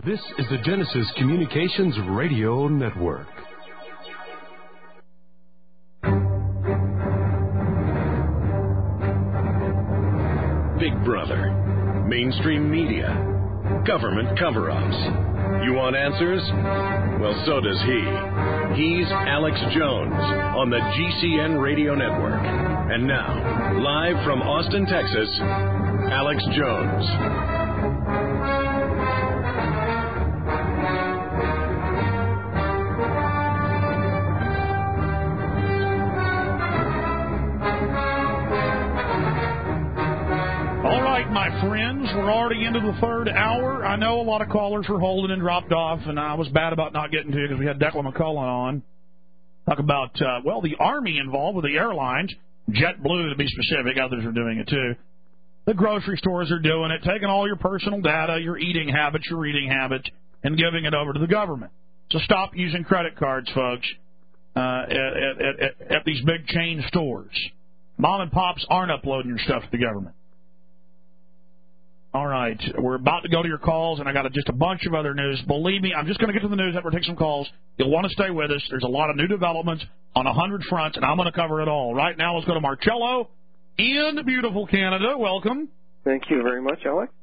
This is the Genesis Communications Radio Network. Big Brother, mainstream media, government cover-ups. You want answers? Well, so does he. He's Alex Jones on the GCN Radio Network. And now, live from Austin, Texas, Alex Jones. My friends, we're already into the third hour. I know a lot of callers were holding and dropped off, and I was bad about not getting to you because we had Declan McCullough on. Talk about, the Army involved with the airlines, JetBlue to be specific, others are doing it too. The grocery stores are doing it, taking all your personal data, your eating habits, and giving it over to the government. So stop using credit cards, folks, at these big chain stores. Mom and pops aren't uploading your stuff to the government. All right, we're about to go to your calls, and I got just a bunch of other news. Believe me, I'm just going to get to the news after we take some calls. You'll want to stay with us. There's a lot of new developments on 100 fronts, and I'm going to cover it all. Right now, let's go to Marcello in beautiful Canada. Welcome. Thank you very much, Alex.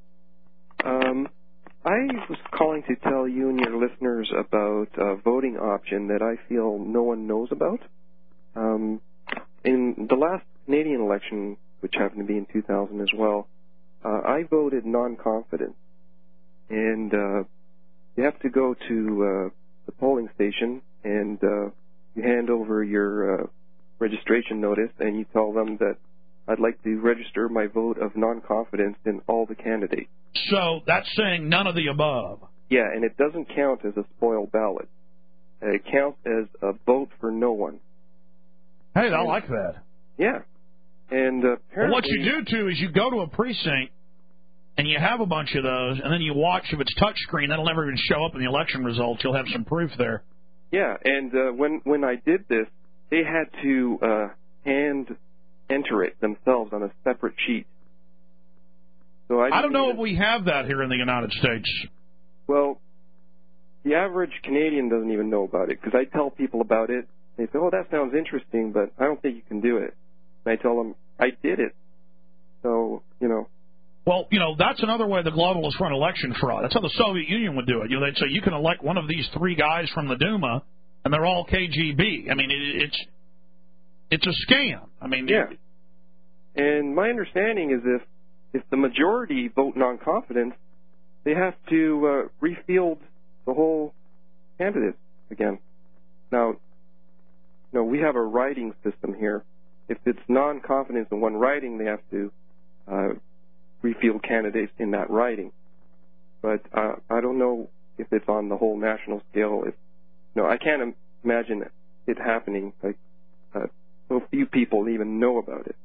I was calling to tell you and your listeners about a voting option that I feel no one knows about. In the last Canadian election, which happened to be in 2000 as well, I voted non-confident, and you have to go to the polling station and you hand over your registration notice, and you tell them that I'd like to register my vote of non-confidence in all the candidates. So that's saying none of the above. Yeah, and it doesn't count as a spoiled ballot. It counts as a vote for no one. Hey, I like that. Yeah. And apparently, what you do, too, is you go to a precinct, and you have a bunch of those, and then you watch. If it's touchscreen, that'll never even show up in the election results. You'll have some proof there. Yeah, and when I did this, they had to hand enter it themselves on a separate sheet. So I don't know if we have that here in the United States. Well, the average Canadian doesn't even know about it, because I tell people about it. They say, oh, that sounds interesting, but I don't think you can do it. And I tell them, I did it. So, Well, that's another way the globalists run election fraud. That's how the Soviet Union would do it. They'd say you can elect one of these three guys from the Duma, and they're all KGB. I mean, it's a scam. I mean, yeah. And my understanding is if the majority vote non-confidence, they have to refield the whole candidate again. Now, we have a writing system here. If it's non-confidence in one writing, they have to refield candidates in that writing. But I don't know if it's on the whole national scale. I can't imagine it happening. So few people even know about it.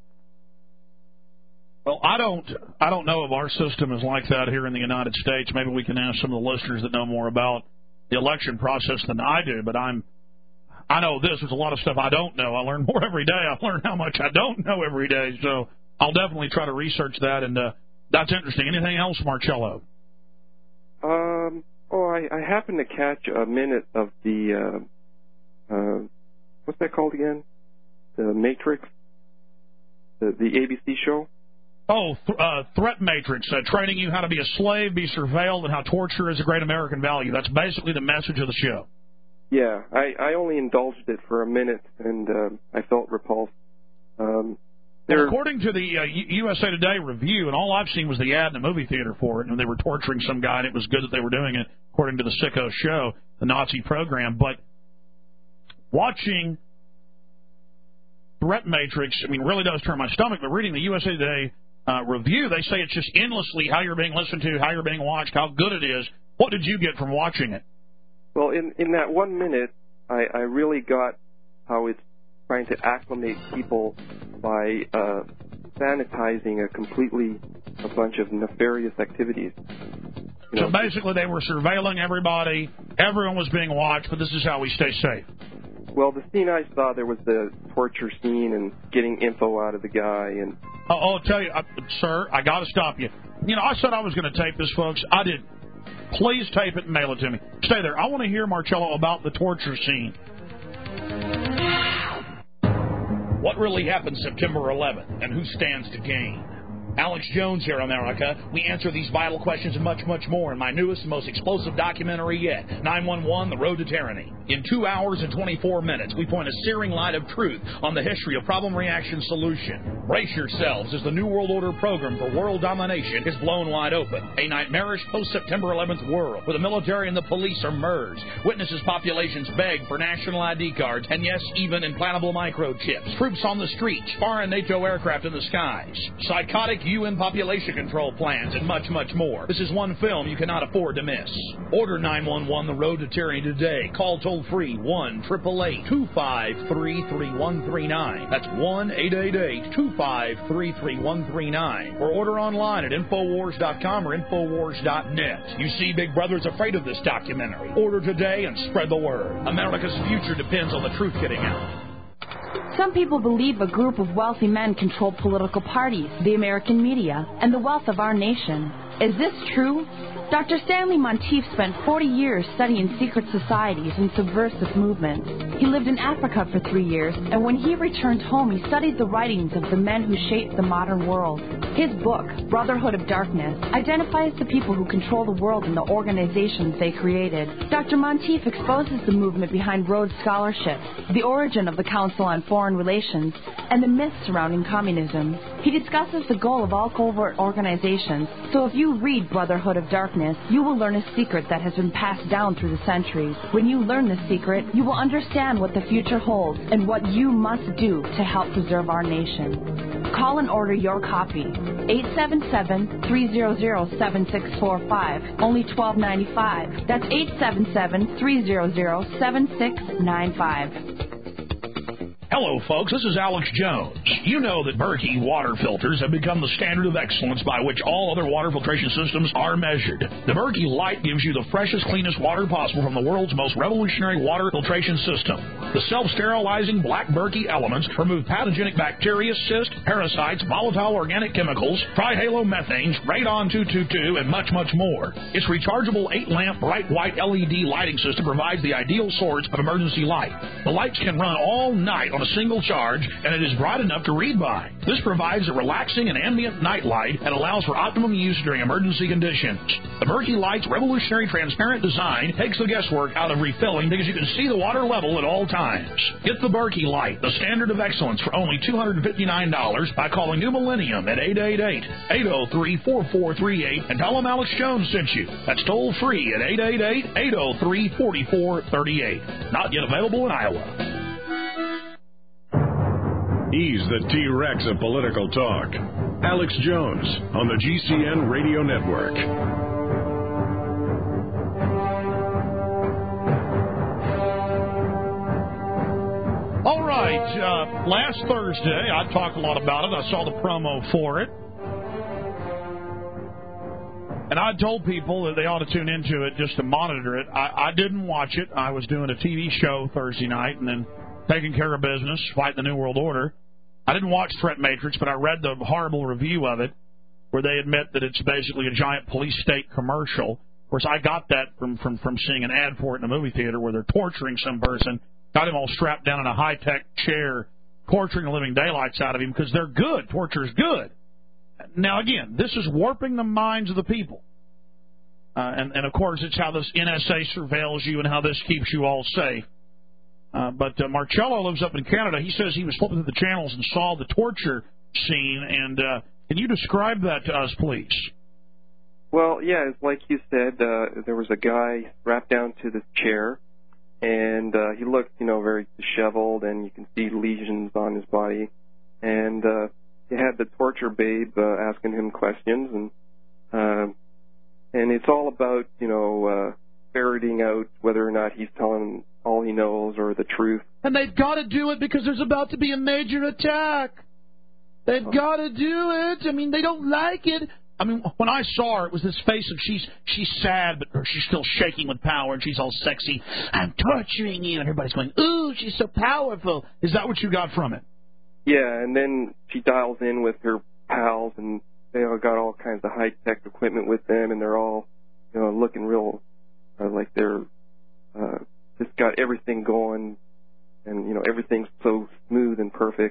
Well, I don't know if our system is like that here in the United States. Maybe we can ask some of the listeners that know more about the election process than I do. But I know this. There's a lot of stuff I don't know. I learn more every day. I learn how much I don't know every day. So I'll definitely try to research that, and that's interesting. Anything else, Marcello? I happened to catch a minute of the, what's that called again? The Matrix? The ABC show? Oh, Threat Matrix, training you how to be a slave, be surveilled, and how torture is a great American value. That's basically the message of the show. Yeah, I only indulged it for a minute, and I felt repulsed. Well, according to the USA Today review, and all I've seen was the ad in the movie theater for it, and they were torturing some guy, and it was good that they were doing it, according to the Sicko show, the Nazi program. But watching Threat Matrix, really does turn my stomach, but reading the USA Today review, they say it's just endlessly how you're being listened to, how you're being watched, how good it is. What did you get from watching it? Well, in that 1 minute, I really got how it's trying to acclimate people by sanitizing a bunch of nefarious activities. So basically they were surveilling everybody, everyone was being watched, but this is how we stay safe. Well, the scene I saw, there was the torture scene and getting info out of the guy. And I'll tell you, sir, I got to stop you. I said I was going to tape this, folks. I didn't. Please tape it and mail it to me. Stay there. I want to hear, Marcello, about the torture scene. What really happened September 11th, and who stands to gain? Alex Jones here, America. We answer these vital questions and much, much more in my newest and most explosive documentary yet, 911, The Road to Tyranny. In 2 hours and 24 minutes, we point a searing light of truth on the history of problem, reaction, solution. Brace yourselves as the New World Order program for world domination is blown wide open. A nightmarish post-September 11th world where the military and the police are merged. Witnesses populations beg for national ID cards, and yes, even implantable microchips. Troops on the streets, foreign NATO aircraft in the skies. Psychotic UN population control plans, and much, much more. This is one film you cannot afford to miss. Order 911 The Road to Tyranny today. Call toll-free 1-888-253-3139. That's 1-888-253-3139. Or order online at Infowars.com or Infowars.net. You see, Big Brother's afraid of this documentary. Order today and spread the word. America's future depends on the truth getting out. Some people believe a group of wealthy men control political parties, the American media, and the wealth of our nation. Is this true? Dr. Stanley Monteith spent 40 years studying secret societies and subversive movements. He lived in Africa for 3 years, and when he returned home, he studied the writings of the men who shaped the modern world. His book, Brotherhood of Darkness, identifies the people who control the world and the organizations they created. Dr. Monteith exposes the movement behind Rhodes Scholarship, the origin of the Council on Foreign Relations, and the myths surrounding communism. He discusses the goal of all covert organizations, so if you read Brotherhood of Darkness, you will learn a secret that has been passed down through the centuries. When you learn the secret, you will understand what the future holds and what you must do to help preserve our nation. Call and order your copy. 877-300-7645. Only $12.95. That's 877-300-7695. Hello, folks. This is Alex Jones. You know that Berkey water filters have become the standard of excellence by which all other water filtration systems are measured. The Berkey Light gives you the freshest, cleanest water possible from the world's most revolutionary water filtration system. The self-sterilizing black Berkey elements remove pathogenic bacteria, cysts, parasites, volatile organic chemicals, trihalomethanes, radon-222, and much, much more. Its rechargeable 8-lamp bright white LED lighting system provides the ideal source of emergency light. The lights can run all night on a single charge, and it is bright enough to read by. This provides a relaxing and ambient night light and allows for optimum use during emergency conditions. The Berkey Light's revolutionary transparent design takes the guesswork out of refilling because you can see the water level at all times. Get the Berkey Light, the standard of excellence, for only $259 by calling New Millennium at 888-803-4438 and tell them Alex Jones sent you. That's toll free at 888-803-4438. Not yet available in Iowa. He's the T-Rex of political talk. Alex Jones on the GCN Radio Network. All right. Last Thursday, I talked a lot about it. I saw the promo for it. And I told people that they ought to tune into it just to monitor it. I didn't watch it. I was doing a TV show Thursday night and then taking care of business, fighting the New World Order. I didn't watch Threat Matrix, but I read the horrible review of it where they admit that it's basically a giant police state commercial. Of course, I got that from seeing an ad for it in a movie theater where they're torturing some person, got him all strapped down in a high-tech chair, torturing the living daylights out of him because they're good. Torture's good. Now, again, this is warping the minds of the people. And of course, it's how this NSA surveils you and how this keeps you all safe. But Marcello lives up in Canada. He says he was flipping through the channels and saw the torture scene. And can you describe that to us, please? Well, yeah, like you said, there was a guy strapped down to this chair, and he looked, very disheveled, and you can see lesions on his body. And you had the torture babe asking him questions, and it's all about, ferreting out whether or not he's telling all he knows or the truth. And they've got to do it because there's about to be a major attack. They've got to do it. I mean, they don't like it. I mean, when I saw her, it was this face of she's sad, but she's still shaking with power, and she's all sexy. I'm torturing you. And everybody's going, ooh, she's so powerful. Is that what you got from it? Yeah, and then she dials in with her pals, and they all got all kinds of high-tech equipment with them, and they're all looking real like they're just got everything going, and everything's so smooth and perfect.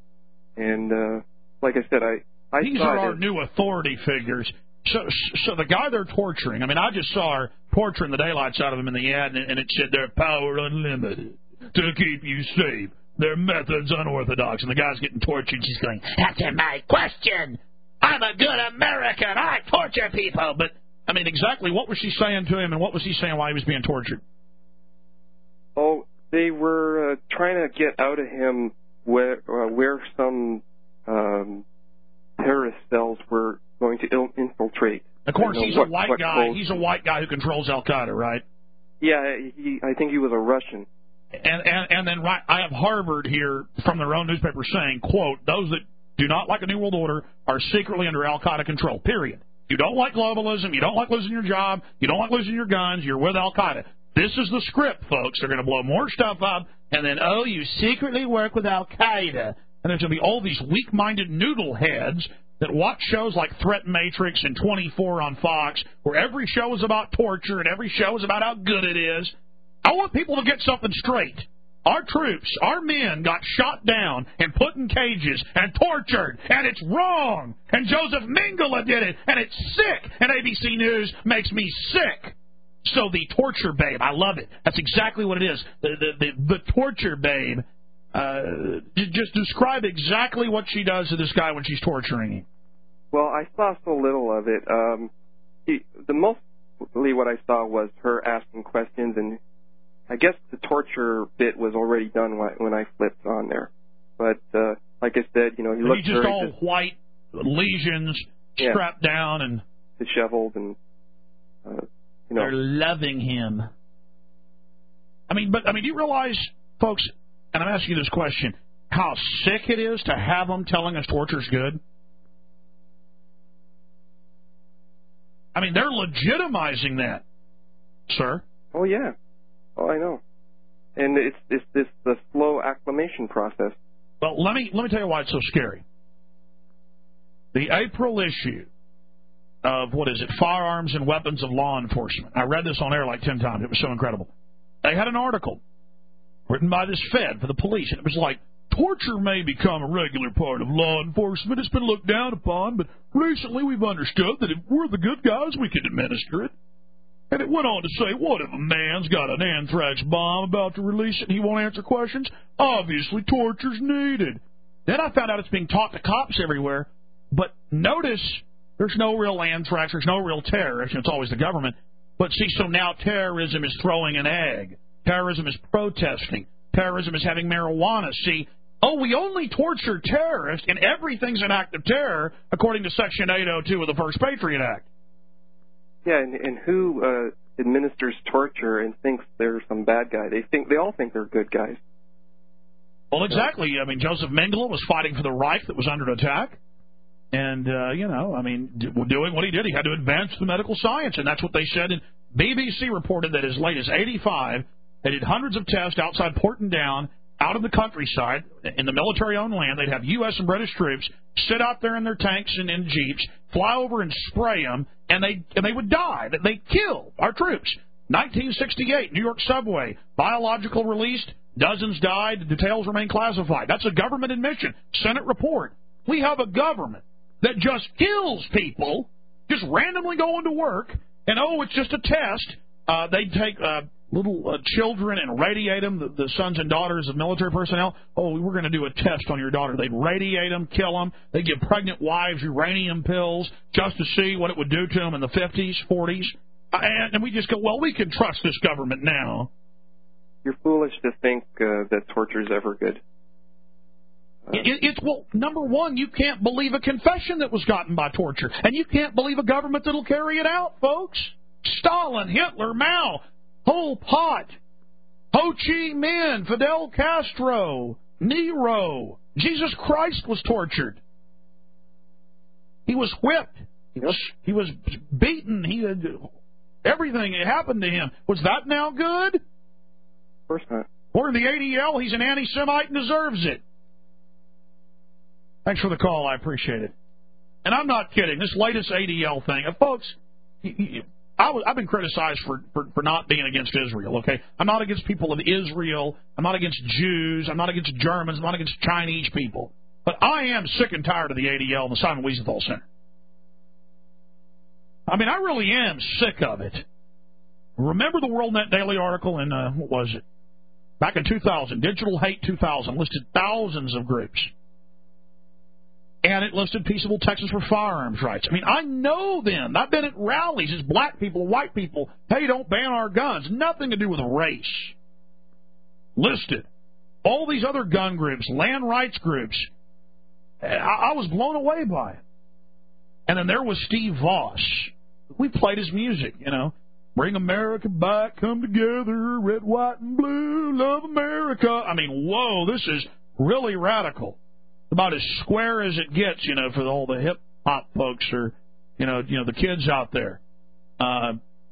And like I said, I these are our new authority figures. So the guy they're torturing, I mean, I just saw her torturing the daylights out of him in the ad, and it said their power unlimited to keep you safe. Their methods unorthodox. And the guy's getting tortured. She's going, "Answer my question. I'm a good American. I torture people." But, I mean, exactly what was she saying to him, and what was he saying while he was being tortured? Oh, they were trying to get out of him where some terrorist cells were going to infiltrate. Of course, he's a white guy. He's a white guy who controls Al-Qaeda, right? Yeah, I think he was a Russian. And then I have Harvard here from their own newspaper saying, quote, "Those that do not like a New World Order are secretly under Al-Qaeda control, period. You don't like globalism, you don't like losing your job, you don't like losing your guns, you're with Al-Qaeda." This is the script, folks. They're going to blow more stuff up, and then, "Oh, you secretly work with Al-Qaeda." And there's going to be all these weak-minded noodle heads that watch shows like Threat Matrix and 24 on Fox, where every show is about torture and every show is about how good it is. I want people to get something straight. Our troops, our men got shot down and put in cages and tortured, and it's wrong. And Joseph Mengele did it, and it's sick. And ABC News makes me sick. So the torture babe, I love it. That's exactly what it is. The torture babe. Just describe exactly what she does to this guy when she's torturing him. Well, I saw so little of it. Mostly what I saw was her asking questions, and I guess the torture bit was already done when I flipped on there. But like I said, he looked he's just all white lesions, strapped down and disheveled, and they're loving him. I mean, do you realize, folks? And I'm asking you this question: how sick it is to have them telling us torture's good? I mean, they're legitimizing that, sir. Oh yeah. Oh, I know. And it's the slow acclimation process. Well, let me tell you why it's so scary. The April issue of, Firearms and Weapons of Law Enforcement. I read this on air like 10 times. It was so incredible. They had an article written by this Fed for the police, and it was like, "Torture may become a regular part of law enforcement. It's been looked down upon, but recently we've understood that if we're the good guys, we can administer it." And it went on to say, what if a man's got an anthrax bomb about to release it and he won't answer questions? Obviously, torture's needed. Then I found out it's being taught to cops everywhere. But notice there's no real anthrax. There's no real terrorism. It's always the government. But see, so now terrorism is throwing an egg. Terrorism is protesting. Terrorism is having marijuana. See, we only torture terrorists, and everything's an act of terror, according to Section 802 of the First Patriot Act. Yeah, and who administers torture and thinks they're some bad guy? They all think they're good guys. Well, exactly. I mean, Joseph Mengele was fighting for the Reich that was under attack. And, doing what he did, he had to advance the medical science, and that's what they said. And BBC reported that as late as 85, they did hundreds of tests outside Porton Down, out of the countryside, in the military-owned land. They'd have U.S. and British troops sit out there in their tanks and in jeeps, fly over and spray them, and they would die. They killed our troops. 1968, New York subway, biological released, dozens died, the details remain classified. That's a government admission. Senate report. We have a government that just kills people, just randomly going to work, and, it's just a test. They'd take little children and radiate them, the sons and daughters of military personnel. We're going to do a test on your daughter. They'd radiate them, kill them. They'd give pregnant wives uranium pills just to see what it would do to them in the 50s, 40s. And we just go, we can trust this government now. You're foolish to think that torture is ever good. Number one, you can't believe a confession that was gotten by torture. And you can't believe a government that'll carry it out, folks. Stalin, Hitler, Mao, Pol Pot, Ho Chi Minh, Fidel Castro, Nero. Jesus Christ was tortured. He was whipped. He was beaten. He had everything that happened to him. Was that now good? Of course not. Or in the ADL, he's an anti-Semite and deserves it. Thanks for the call. I appreciate it. And I'm not kidding. This latest ADL thing, folks, I've been criticized for not being against Israel, okay? I'm not against people of Israel. I'm not against Jews. I'm not against Germans. I'm not against Chinese people. But I am sick and tired of the ADL and the Simon Wiesenthal Center. I mean, I really am sick of it. Remember the WorldNet Daily article in, what was it? Back in 2000, Digital Hate 2000, listed thousands of groups. And it listed Peaceable Texans for Firearms Rights. I mean, I know them. I've been at rallies as black people, white people. Hey, don't ban our guns. Nothing to do with race. Listed. All these other gun groups, land rights groups. I was blown away by it. And then there was Steve Voss. We played his music, you know. Bring America back, come together, red, white, and blue, love America. I mean, whoa, this is really radical. About as square as it gets, you know, for all the hip hop folks or, you know, the kids out there. I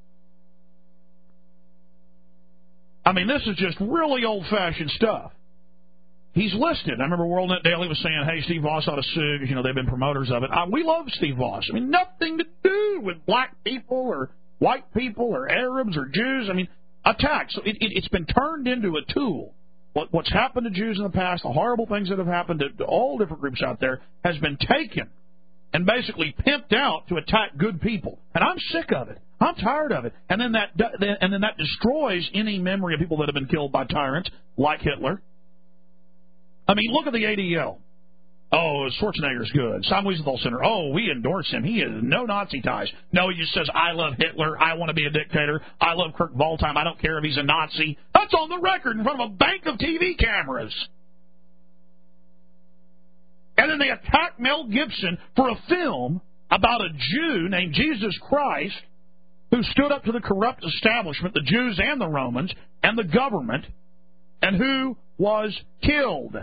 mean, this is just really old-fashioned stuff. He's listed. I remember WorldNet Daily was saying, hey, Steve Voss ought to sue because, you know, they've been promoters of it. We love Steve Voss. I mean, nothing to do with black people or white people or Arabs or Jews. I mean, attacks. So it's been turned into a tool. What's happened to Jews in the past, the horrible things that have happened to all different groups out there, has been taken and basically pimped out to attack good people. And I'm sick of it. I'm tired of it. And then that destroys any memory of people that have been killed by tyrants like Hitler. I mean, look at the ADL. Oh, Schwarzenegger's good. Simon Wiesenthal Center. Oh, we endorse him. He has no Nazi ties. No, he just says, I love Hitler. I want to be a dictator. I love Kurt Waldheim. I don't care if he's a Nazi. That's on the record in front of a bank of TV cameras. And then they attack Mel Gibson for a film about a Jew named Jesus Christ who stood up to the corrupt establishment, the Jews and the Romans, and the government, and who was killed.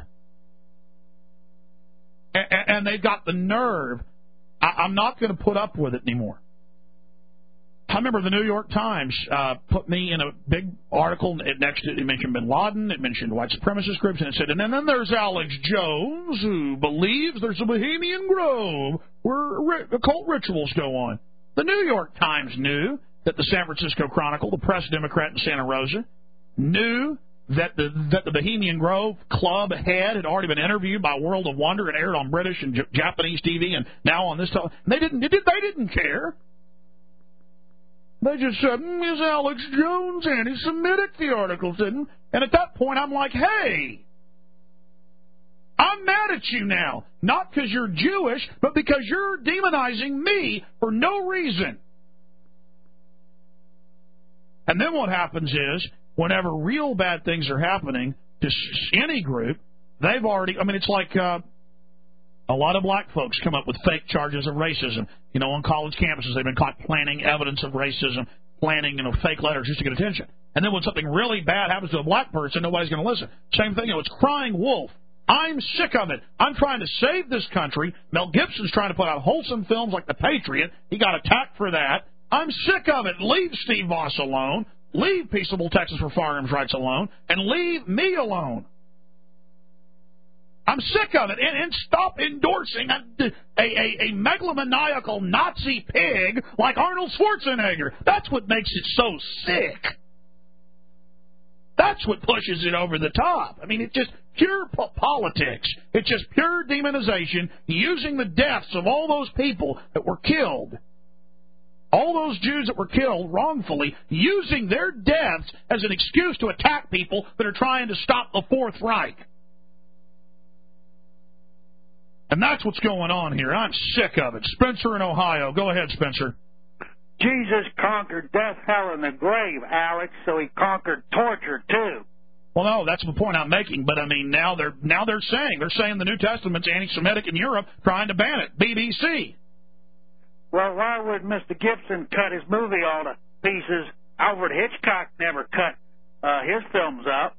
And they've got the nerve. I'm not going to put up with it anymore. I remember the New York Times put me in a big article. Next, it mentioned Bin Laden. It mentioned white supremacist groups. And it said, and then there's Alex Jones, who believes there's a Bohemian Grove where occult rituals go on. The New York Times knew that the San Francisco Chronicle, the press Democrat in Santa Rosa, knew that the Bohemian Grove club head had already been interviewed by World of Wonder and aired on British and Japanese TV and now on this television. They didn't care. They just said, is Alex Jones anti-Semitic, the article said. And at that point, I'm like, hey, I'm mad at you now. Not because you're Jewish, but because you're demonizing me for no reason. And then what happens is, whenever real bad things are happening to any group, they've already, I mean, it's like a lot of black folks come up with fake charges of racism. You know, on college campuses, they've been caught planting evidence of racism, planting, you know, fake letters just to get attention. And then when something really bad happens to a black person, nobody's going to listen. Same thing, you know, it's crying wolf. I'm sick of it. I'm trying to save this country. Mel Gibson's trying to put out wholesome films like The Patriot. He got attacked for that. I'm sick of it. Leave Steve Voss alone. Leave Peaceable Texans for Firearms Rights alone, and leave me alone. I'm sick of it, and stop endorsing a megalomaniacal Nazi pig like Arnold Schwarzenegger. That's what makes it so sick. That's what pushes it over the top. I mean, it's just pure politics. It's just pure demonization, using the deaths of all those people that were killed. All those Jews that were killed wrongfully, using their deaths as an excuse to attack people that are trying to stop the Fourth Reich. And that's what's going on here. I'm sick of it. Spencer in Ohio. Go ahead, Spencer. Jesus conquered death, hell, and the grave, Alex, so he conquered torture, too. Well, no, that's the point I'm making. But, I mean, now they're saying the New Testament's anti-Semitic in Europe, trying to ban it. BBC. Well, why would Mr. Gibson cut his movie all to pieces? Alfred Hitchcock never cut his films up.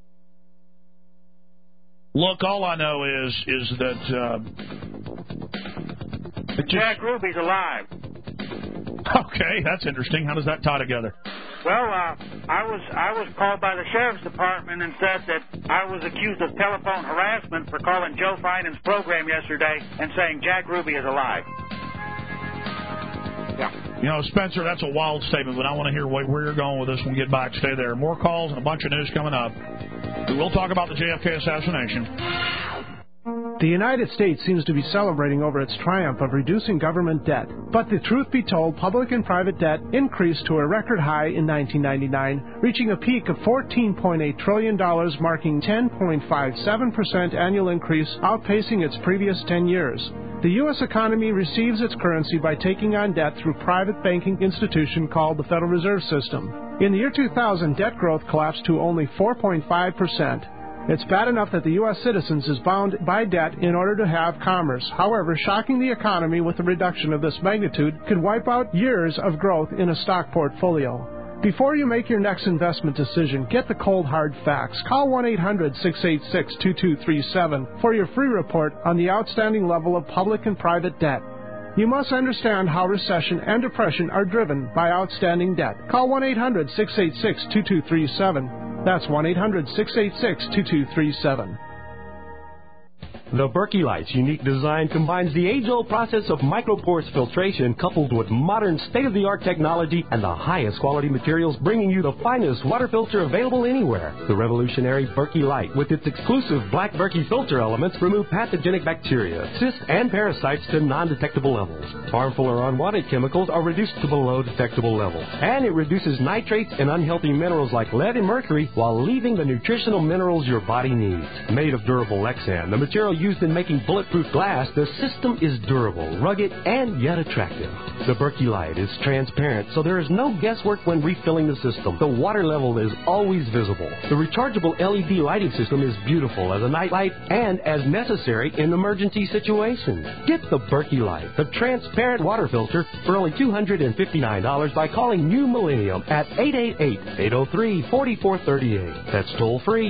Look, all I know is that Jack Ruby's alive. Okay, that's interesting. How does that tie together? Well, I was called by the sheriff's department and said that I was accused of telephone harassment for calling Joe Fineman's program yesterday and saying Jack Ruby is alive. Yeah. You know, Spencer, that's a wild statement, but I want to hear where you're going with this when we get back. Stay there. More calls and a bunch of news coming up. We will talk about the JFK assassination. The United States seems to be celebrating over its triumph of reducing government debt. But the truth be told, public and private debt increased to a record high in 1999, reaching a peak of $14.8 trillion, marking 10.57% annual increase, outpacing its previous 10 years. The U.S. economy receives its currency by taking on debt through a private banking institution called the Federal Reserve System. In the year 2000, debt growth collapsed to only 4.5%. It's bad enough that the U.S. citizens is bound by debt in order to have commerce. However, shocking the economy with a reduction of this magnitude could wipe out years of growth in a stock portfolio. Before you make your next investment decision, get the cold hard facts. Call 1-800-686-2237 for your free report on the outstanding level of public and private debt. You must understand how recession and depression are driven by outstanding debt. Call 1-800-686-2237. That's 1-800-686-2237. The Berkey Light's unique design combines the age-old process of microporous filtration coupled with modern state-of-the-art technology and the highest quality materials, bringing you the finest water filter available anywhere. The revolutionary Berkey Light, with its exclusive black Berkey filter elements, remove pathogenic bacteria, cysts, and parasites to non-detectable levels. Harmful or unwanted chemicals are reduced to below detectable levels. And it reduces nitrates and unhealthy minerals like lead and mercury while leaving the nutritional minerals your body needs. Made of durable Lexan, the material used in making bulletproof glass, the system is durable, rugged, and yet attractive. The Berkey Light is transparent, so there is no guesswork when refilling the system. The water level is always visible. The rechargeable LED lighting system is beautiful as a night light and as necessary in emergency situations. Get the Berkey Light, the transparent water filter, for only $259 by calling New Millennium at 888-803-4438. That's toll free,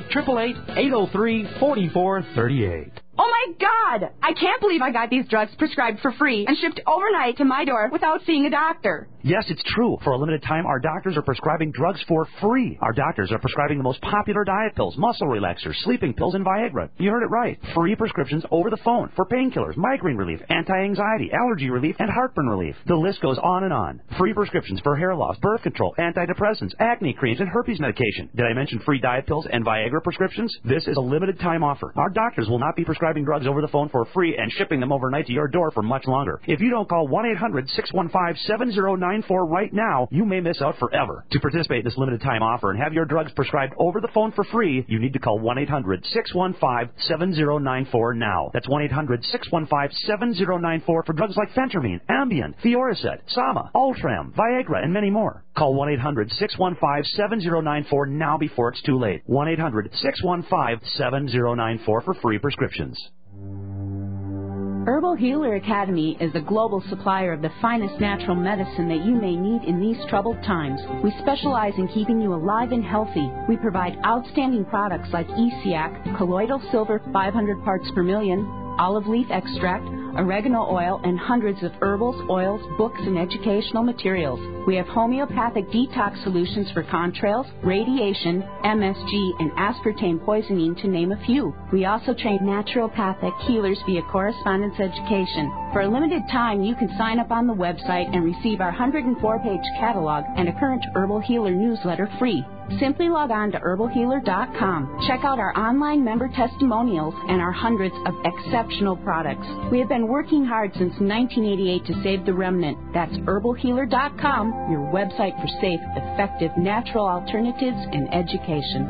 888-803-4438. Oh, my God! I can't believe I got these drugs prescribed for free and shipped overnight to my door without seeing a doctor. Yes, it's true. For a limited time, our doctors are prescribing drugs for free. Our doctors are prescribing the most popular diet pills, muscle relaxers, sleeping pills, and Viagra. You heard it right. Free prescriptions over the phone for painkillers, migraine relief, anti-anxiety, allergy relief, and heartburn relief. The list goes on and on. Free prescriptions for hair loss, birth control, antidepressants, acne creams, and herpes medication. Did I mention free diet pills and Viagra prescriptions? This is a limited time offer. Our doctors will not be prescribing drugs over the phone for free and shipping them overnight to your door for much longer. If you don't call 1-800-615-7094 right now, you may miss out forever. To participate in this limited time offer and have your drugs prescribed over the phone for free, you need to call 1-800-615-7094 now. That's 1-800-615-7094 for drugs like Phentermine, Ambien, Fioricet, Sama, Ultram, Viagra, and many more. Call 1-800-615-7094 now before it's too late. 1-800-615-7094 for free prescriptions. Herbal Healer Academy is a global supplier of the finest natural medicine that you may need in these troubled times. We specialize in keeping you alive and healthy. We provide outstanding products like ESIAC, colloidal silver 500 parts per million, olive leaf extract, oregano oil, and hundreds of herbals, oils, books, and educational materials. We have homeopathic detox solutions for contrails, radiation, MSG, and aspartame poisoning, to name a few. We also train naturopathic healers via correspondence education. For a limited time, you can sign up on the website and receive our 104-page catalog and a current Herbal Healer newsletter free. Simply log on to herbalhealer.com. Check out our online member testimonials and our hundreds of exceptional products. We have been working hard since 1988 to save the remnant. That's herbalhealer.com, your website for safe, effective, natural alternatives and education.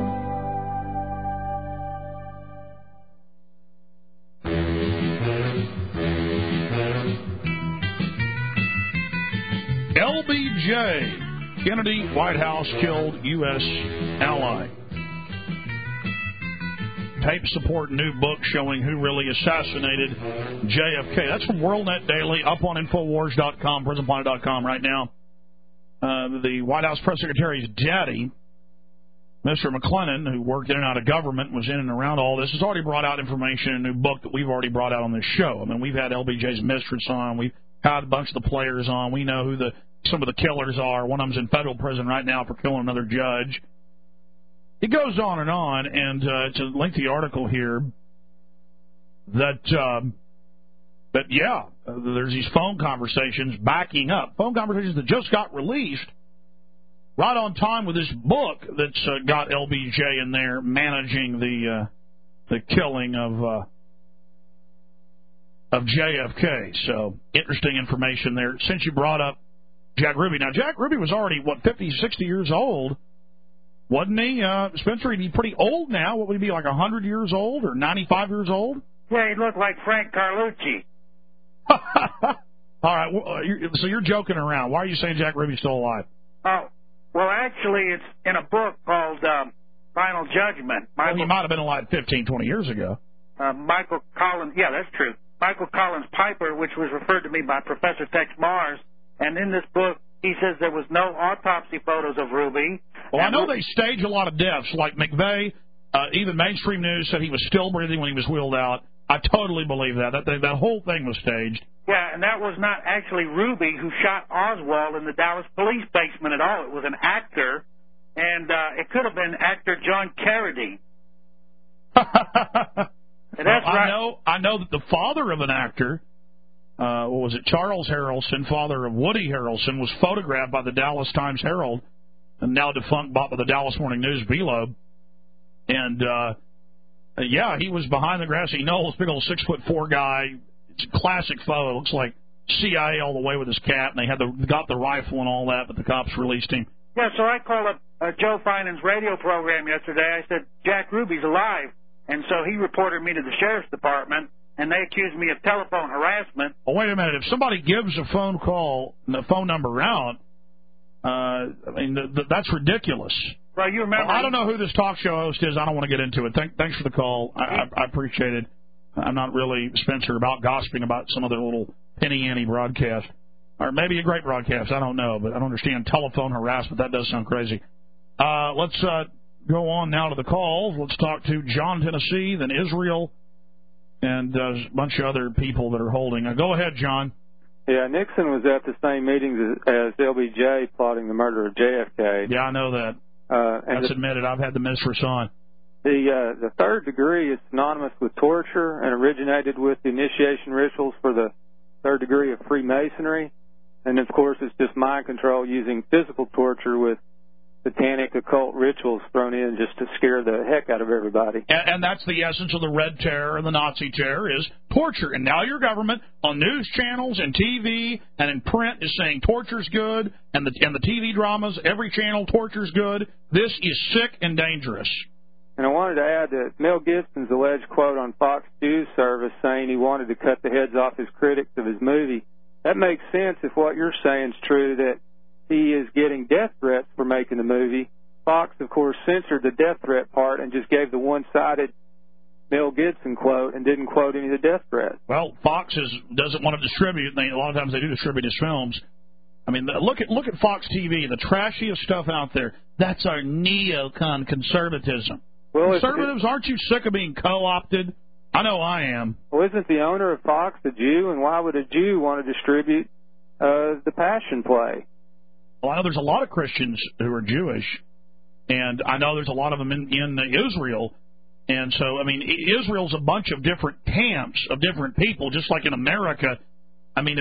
LBJ. Kennedy, White House killed U.S. ally. Tape support new book showing who really assassinated JFK. That's from WorldNet Daily, up on Infowars.com, PrisonPlanet.com right now. The White House press secretary's daddy, Mr. McClellan, who worked in and out of government, was in and around all this, has already brought out information in a new book that we've already brought out on this show. I mean, we've had LBJ's mistress on. We've had a bunch of the players on. We know who some of the killers are. One of them's in federal prison right now for killing another judge. It goes on, and it's a lengthy article here that But, yeah, there's these phone conversations backing up. Phone conversations that just got released right on time with this book that's got LBJ in there managing the killing of JFK. So, interesting information there. Since you brought up Jack Ruby. Now, Jack Ruby was already, 50, 60 years old, wasn't he? Spencer, he'd be pretty old now. What would he be, like 100 years old or 95 years old? Yeah, he looked like Frank Carlucci. All right, so you're joking around. Why are you saying Jack Ruby's still alive? Oh, well, actually, it's in a book called Final Judgment. He might have been alive 15, 20 years ago. Michael Collins, yeah, that's true. Michael Collins Piper, which was referred to me by Professor Tex Mars, and in this book, he says there was no autopsy photos of Ruby. Well, I know they stage a lot of deaths, like McVeigh, even mainstream news said he was still breathing when he was wheeled out. I totally believe that. That whole thing was staged. Yeah, and that was not actually Ruby who shot Oswald in the Dallas police basement at all. It was an actor, and it could have been actor John Carradine. And that's right. I know that the father of an actor, what was it, Charles Harrelson, father of Woody Harrelson, was photographed by the Dallas Times Herald, and now defunct, bought by the Dallas Morning News, B-Lobe. And, yeah, he was behind the grassy knoll, this big old 6'4" guy. It's a classic photo. It looks like CIA all the way with his cap, and they got the rifle and all that, but the cops released him. Yeah, so I called up Joe Finan's radio program yesterday. I said, Jack Ruby's alive. And so he reported me to the sheriff's department, and they accused me of telephone harassment. Well, wait a minute. If somebody gives a phone call, the phone number out, I mean, that's ridiculous. Well, you remember... I don't know who this talk show host is. I don't want to get into it. Thanks for the call. I appreciate it. I'm not really, Spencer, about gossiping about some other little penny-ante broadcast. Or maybe a great broadcast. I don't know, but I don't understand telephone harassment. That does sound crazy. Let's go on now to the calls. Let's talk to John, Tennessee, then Israel, and a bunch of other people that are holding. Go ahead, John. Yeah, Nixon was at the same meetings as LBJ plotting the murder of JFK. Yeah, I know that. That's admitted. I've had the mistress on. The third degree is synonymous with torture and originated with the initiation rituals for the third degree of Freemasonry. And, of course, it's just mind control using physical torture with satanic occult rituals thrown in just to scare the heck out of everybody. And that's the essence of the Red Terror and the Nazi Terror is torture. And now your government on news channels and TV and in print is saying torture's good, and the TV dramas, every channel, torture's good. This is sick and dangerous. And I wanted to add that Mel Gibson's alleged quote on Fox News service saying he wanted to cut the heads off his critics of his movie, that makes sense if what you're saying is true, that he is getting death threats for making the movie. Fox, of course, censored the death threat part and just gave the one-sided Mel Gibson quote and didn't quote any of the death threats. Well, Fox doesn't want to distribute. A lot of times they do distribute his films. I mean, look at Fox TV, the trashiest stuff out there. That's our neocon conservatism. Well, conservatives, aren't you sick of being co-opted? I know I am. Well, isn't the owner of Fox a Jew, and why would a Jew want to distribute the Passion Play? Well, I know there's a lot of Christians who are Jewish, and I know there's a lot of them in Israel. And so, I mean, Israel's a bunch of different camps of different people, just like in America. I mean,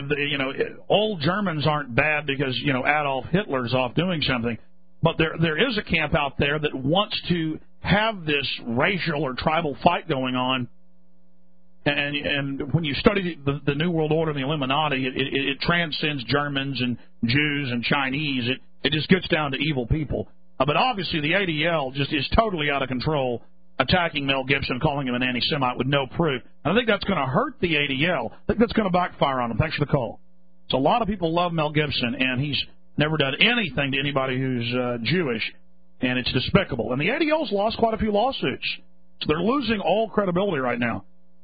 old Germans aren't bad because, Adolf Hitler's off doing something. But there is a camp out there that wants to have this racial or tribal fight going on. And when you study the New World Order and the Illuminati, it transcends Germans and Jews and Chinese. It just gets down to evil people. But obviously the ADL just is totally out of control, attacking Mel Gibson, calling him an anti-Semite with no proof. And I think that's going to hurt the ADL. I think that's going to backfire on him. Thanks for the call. So a lot of people love Mel Gibson, and he's never done anything to anybody who's Jewish, and it's despicable. And the ADL's lost quite a few lawsuits. So they're losing all credibility right now.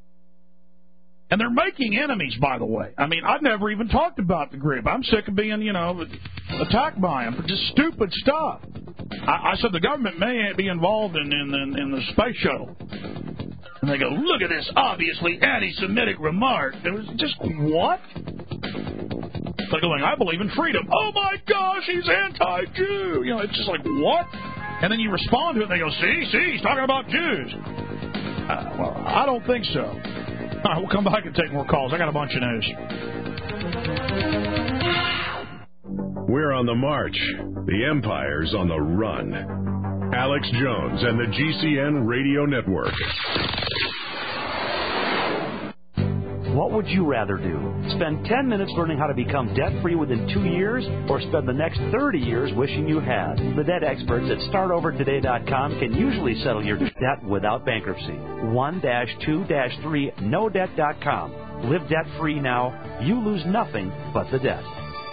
And they're making enemies, by the way. I mean, I've never even talked about the group. I'm sick of being, attacked by them for just stupid stuff. I said the government may be involved in the space shuttle. And they go, look at this obviously anti-Semitic remark. It was just, what? They're going, I believe in freedom. Oh, my gosh, he's anti-Jew. It's just like, what? And then you respond to it, and they go, see, he's talking about Jews. Well, I don't think so. right, we'll come back and take more calls. I got a bunch of news. We're on the march. The Empire's on the run. Alex Jones and the GCN Radio Network. What would you rather do? Spend 10 minutes learning how to become debt-free within 2 years, or spend the next 30 years wishing you had? The debt experts at StartOverToday.com can usually settle your debt without bankruptcy. 1-2-3nodebt.com. Live debt-free now. You lose nothing but the debt.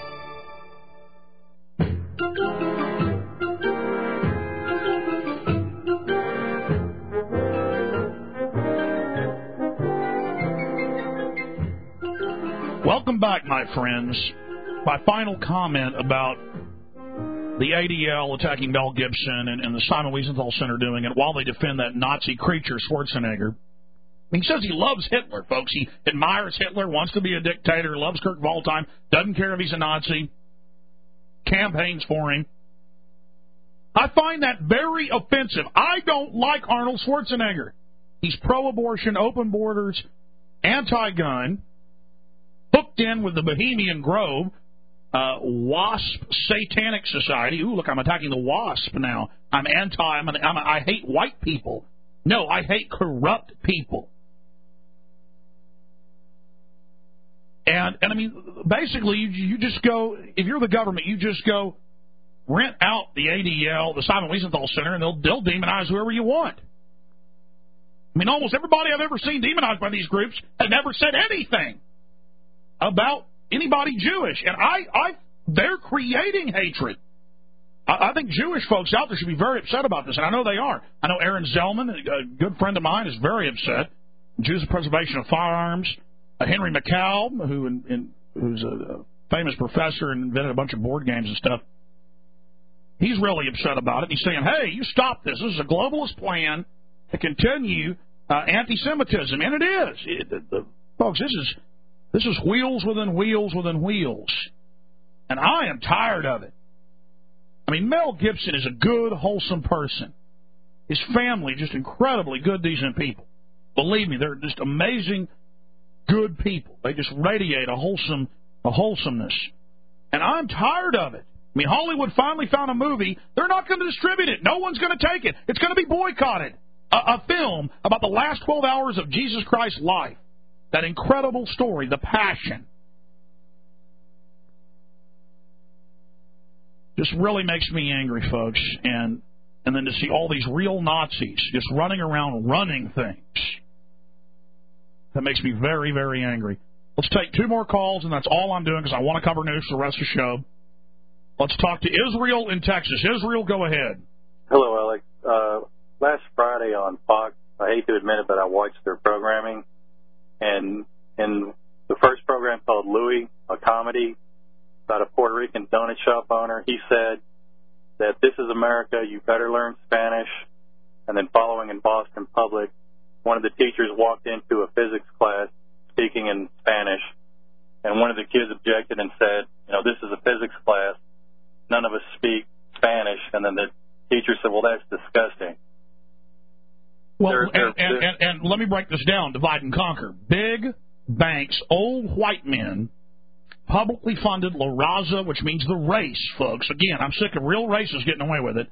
Welcome back, my friends. My final comment about the ADL attacking Mel Gibson and the Simon Wiesenthal Center doing it while they defend that Nazi creature, Schwarzenegger. He says he loves Hitler, folks. He admires Hitler, wants to be a dictator, loves Kurt Waldheim, doesn't care if he's a Nazi, campaigns for him. I find that very offensive. I don't like Arnold Schwarzenegger. He's pro-abortion, open borders, anti-gun, hooked in with the Bohemian Grove, WASP Satanic Society. Ooh, look, I'm attacking the WASP now. I hate white people. No, I hate corrupt people. And I mean, basically, you just go, if you're the government, you just go rent out the ADL, the Simon Wiesenthal Center, and they'll demonize whoever you want. I mean, almost everybody I've ever seen demonized by these groups has never said anything about anybody Jewish. And they're creating hatred. I think Jewish folks out there should be very upset about this, and I know they are. I know Aaron Zellman, a good friend of mine, is very upset. Jews of Preservation of Firearms. Henry McCall, who's a famous professor and invented a bunch of board games and stuff, he's really upset about it. He's saying, hey, you stop this. This is a globalist plan to continue anti-Semitism, and it is. Folks, this is wheels within wheels within wheels, and I am tired of it. I mean, Mel Gibson is a good, wholesome person. His family, just incredibly good, decent people. Believe me, they're just amazing, good people. They just radiate a wholesomeness. And I'm tired of it. I mean, Hollywood finally found a movie. They're not going to distribute it. No one's going to take it. It's going to be boycotted. A film about the last 12 hours of Jesus Christ's life. That incredible story, The Passion. Just really makes me angry, folks. And then to see all these real Nazis just running around running things. That makes me very, very angry. Let's take 2 more calls, and that's all I'm doing because I want to cover news for the rest of the show. Let's talk to Israel in Texas. Israel, go ahead. Hello, Alex. Last Friday on Fox, I hate to admit it, but I watched their programming. And in the first program called Louis, a comedy about a Puerto Rican donut shop owner, he said that this is America, you better learn Spanish. And then following in Boston Public, one of the teachers walked into a physics class speaking in Spanish, and one of the kids objected and said, this is a physics class. None of us speak Spanish. And then the teacher said, well, that's disgusting. Well, and let me break this down, divide and conquer. Big banks, old white men, publicly funded La Raza, which means the race, folks. Again, I'm sick of real racists getting away with it.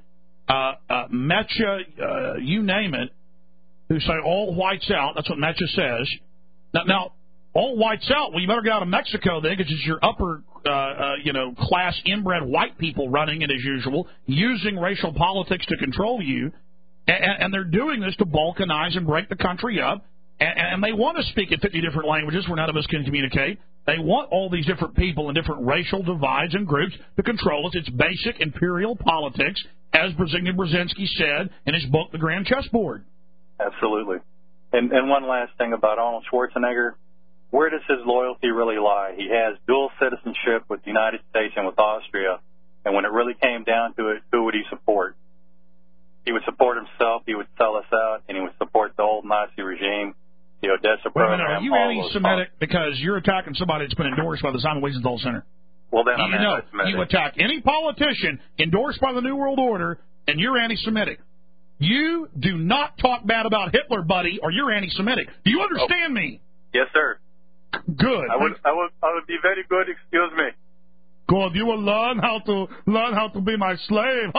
Mecha, you name it, who say all whites out. That's what Mecha says. Now, all whites out, well, you better get out of Mexico then, because it's your upper, class inbred white people running it as usual, using racial politics to control you. And they're doing this to balkanize and break the country up. And they want to speak in 50 different languages where none of us can communicate. They want all these different people and different racial divides and groups to control us. It's basic imperial politics, as Brzezinski said in his book, The Grand Chessboard. Absolutely. And one last thing about Arnold Schwarzenegger. Where does his loyalty really lie? He has dual citizenship with the United States and with Austria. And when it really came down to it, who would he support? He would support himself, he would sell us out, and he would support the old Nazi regime, the Odessa program. Are you anti-Semitic because you're attacking somebody that's been endorsed by the Simon Wiesenthal Center? Well, then I'm anti-Semitic. You attack any politician endorsed by the New World Order, and you're anti-Semitic. You do not talk bad about Hitler, buddy, or you're anti-Semitic. Do you understand me? Yes, sir. Good. I would be very good. Excuse me. Good. You will learn how to be my slave.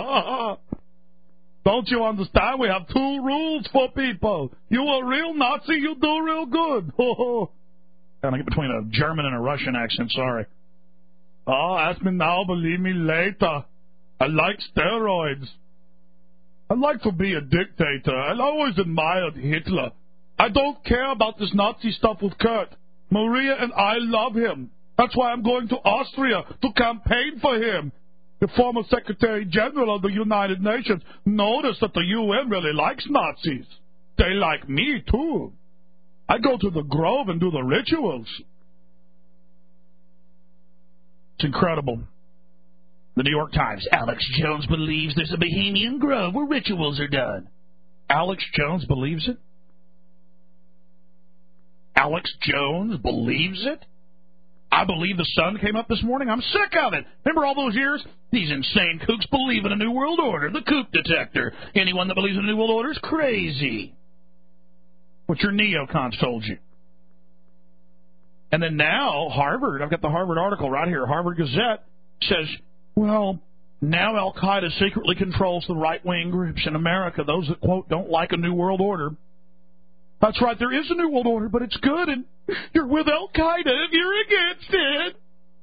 Don't you understand? We have 2 rules for people. You a real Nazi, you do real good. Trying to get between a German and a Russian accent. Sorry. Oh, ask me now, believe me later. I like steroids. I'd like to be a dictator. I always admired Hitler. I don't care about this Nazi stuff with Kurt. Maria and I love him. That's why I'm going to Austria to campaign for him. The former Secretary General of the United Nations noticed that the UN really likes Nazis. They like me, too. I go to the Grove and do the rituals. It's incredible. The New York Times. Alex Jones believes there's a Bohemian Grove where rituals are done. Alex Jones believes it? Alex Jones believes it? I believe the sun came up this morning. I'm sick of it. Remember all those years? These insane kooks believe in a New World Order. The kook detector. Anyone that believes in a New World Order is crazy. What your neocons told you. And then now, Harvard, I've got the Harvard article right here, Harvard Gazette, says, well, now Al-Qaeda secretly controls the right-wing groups in America, those that, quote, don't like a New World Order. That's right, there is a New World Order, but it's good, and you're with Al-Qaeda if you're against it.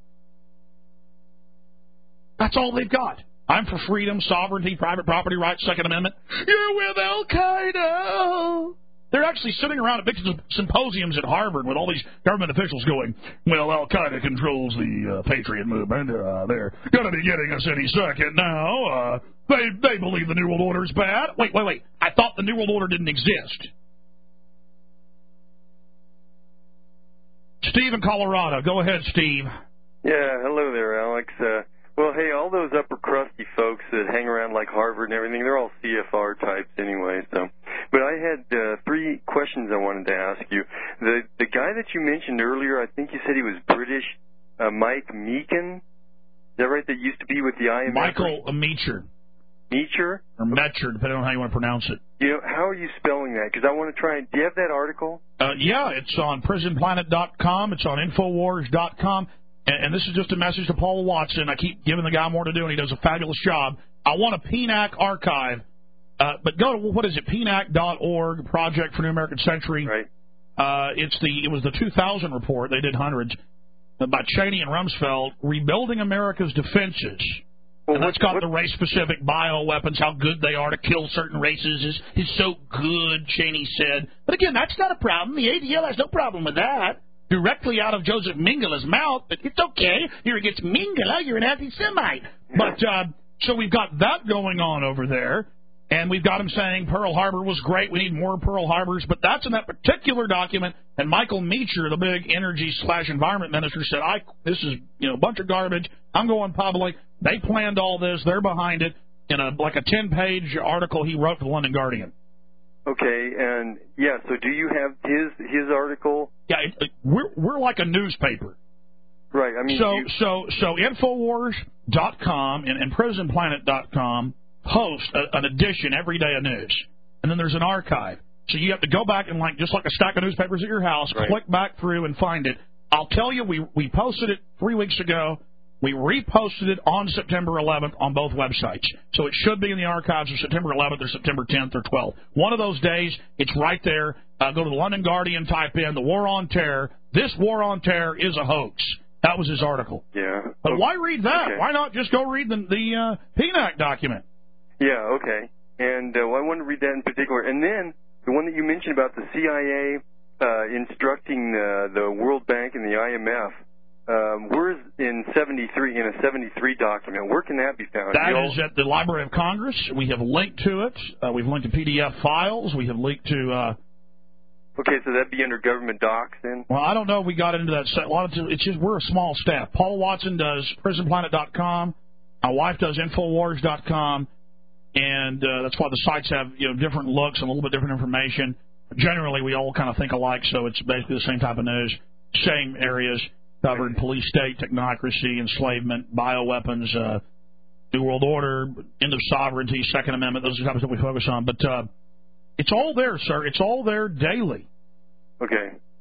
That's all they've got. I'm for freedom, sovereignty, private property rights, Second Amendment. You're with Al-Qaeda. They're actually sitting around at big symposiums at Harvard with all these government officials going, well, Al-Qaeda controls the Patriot movement. They're going to be getting us any second now. They believe the New World Order is bad. Wait. I thought the New World Order didn't exist. Steve in Colorado. Go ahead, Steve. Yeah, hello there, Alex. Well, hey, all those upper crusty folks that hang around like Harvard and everything, they're all CFR types anyway. So, but I had 3 questions I wanted to ask you. The guy that you mentioned earlier, I think you said he was British, Mike Meekin. Is that right? That used to be with the IMF. Michael Meacher. Meacher? Or Metcher, depending on how you want to pronounce it. You know, how are you spelling that? Because I want to try and... Do you have that article? Yeah, it's on prisonplanet.com. It's on Infowars.com. And this is just a message to Paul Watson. I keep giving the guy more to do, and he does a fabulous job. I want a PNAC archive. But go to, what is it, PNAC.org, Project for New American Century. Right. It was the 2000 report. They did hundreds. By Cheney and Rumsfeld, Rebuilding America's Defenses. Well, and that's got the race-specific bioweapons, how good they are to kill certain races is so good, Cheney said. But again, that's not a problem. The ADL has no problem with that. Directly out of Joseph Mengele's mouth, but it's okay. You're against Mengele, you're an anti-Semite. But, so we've got that going on over there, and we've got him saying Pearl Harbor was great, we need more Pearl Harbors, but that's in that particular document, and Michael Meacher, the big energy/environment minister, said, this is, a bunch of garbage, I'm going public, they planned all this, they're behind it, in a 10-page article he wrote for the London Guardian. Okay, and yeah, so do you have his article? Yeah, we're like a newspaper. Right, I mean... So Infowars.com and PrisonPlanet.com host an edition every day of news. And then there's an archive. So you have to go back and, just like a stack of newspapers at your house, click back through and find it. I'll tell you, we posted it 3 weeks ago. We reposted it on September 11th on both websites. So it should be in the archives of September 11th or September 10th or 12th. One of those days, it's right there. Go to the London Guardian, type in the War on Terror. This War on Terror is a hoax. That was his article. Yeah. But why read that? Okay. Why not just go read the PNAC document? Yeah, okay. And I want to read that in particular. And then the one that you mentioned about the CIA instructing the World Bank and the IMF. We're in a 73 document. Where can that be found? That is at the Library of Congress. We have linked to it. We've linked to PDF files. We have linked to... Okay, so that'd be under government docs then? Well, I don't know if we got into that. It's just we're a small staff. Paul Watson does PrisonPlanet.com. My wife does Infowars.com. And that's why the sites have different looks and a little bit different information. Generally, we all kind of think alike, so it's basically the same type of news. Same areas covered: police state, technocracy, enslavement, bioweapons, New World Order, end of sovereignty, Second Amendment. Those are the types that we focus on. But it's all there, sir. It's all there daily. Okay.